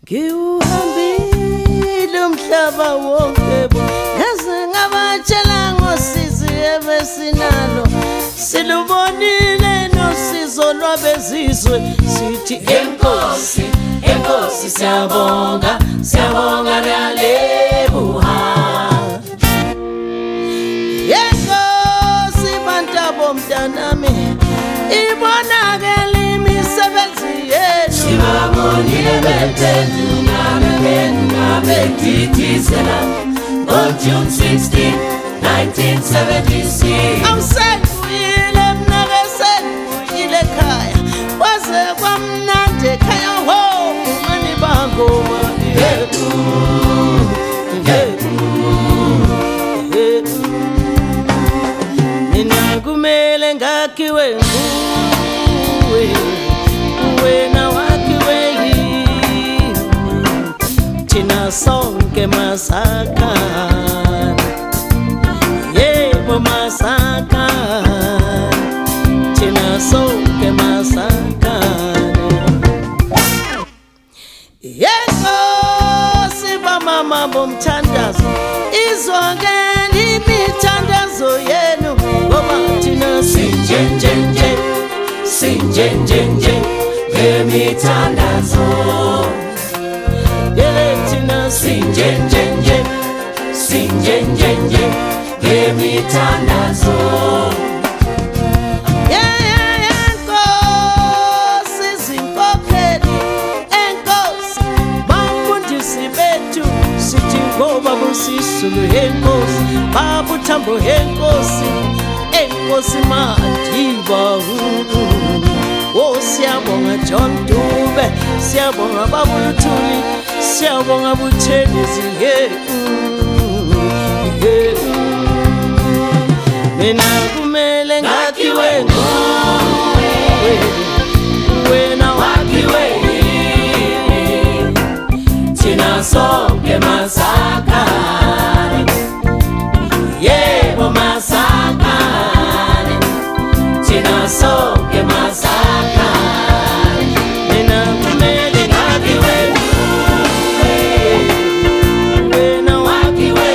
Ngiuhambile umhlaba wonke yaze ngabatshela ngosizi ebesinalo silubonile nosizo lwabezizwe sithi enkosi enkosi siyabonga siyabonga nalebuha yenkosi bantabo mntanami ibonakele imisebenzi yethu sibabonile betenduna betitizela on June 16, 1976 awusebuyile mnakesebuyile ekhaya waze kwamnandi ekhaya ho mani bangoma mina kumele ngakhiwe nguwe wena wakhiwe yini thina sonke masakana yebo masakana thina sonke masakana yenkosi bamama bomthandazo izwakele imithandazo yenu ngoba thina sinjenjenje sinjenjenje ngemithandazo thina sinjenjenje sinjenjenje ngemithandazo yenkosi zinkokheli enkosi bafundisi bethu sithi ngoba busisulu yenkosi babuthambo yenkosi enkosi Madiba siyabonga John Dube siyabonga Babuluthuli siyabonga Buthelezi mina kumele ngakhiwe nguwe wena wakhiwe thina sonke masakane yebo masakane thina sonke masakane mina kumele ngakhiwe nguwe wena wakhiwe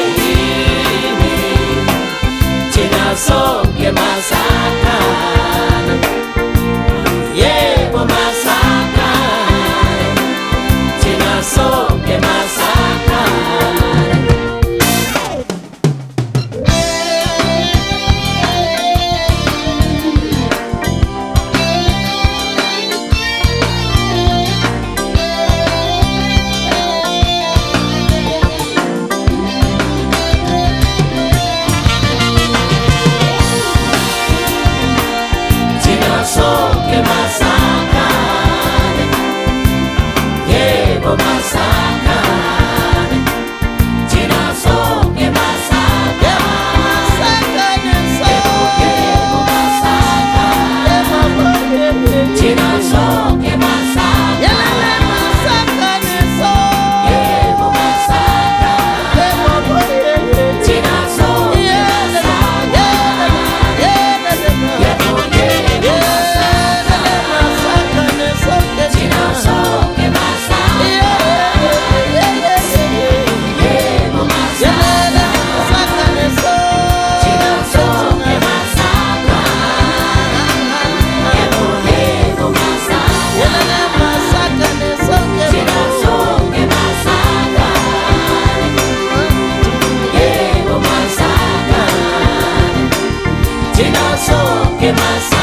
thina sonke masakane yebo masakane thina sonke masakane sonke masakane yebo masakane thina sonke masakane yebo masakane thina sonke masakane yebo masakane thina sonke Masakane,